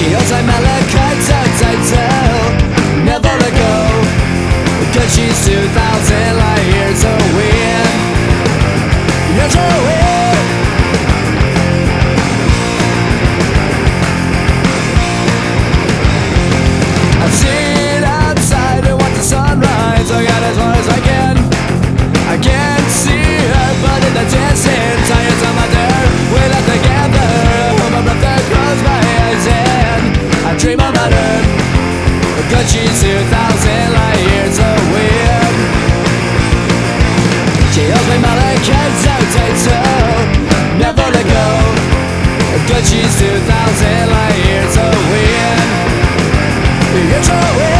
She holds like malachite so tight so never let go, cause she's 2,000 light years away. Years away. I've seen outside and watch the sunrise. I got as far as I can. I can't see her, but in the distance I hear some other. We're not together. My brother close my eyes and I dream about her, cause she's 2,000 light years away. She holds me malachite so tight so never let go, cause she's 2,000 light years away. Years away.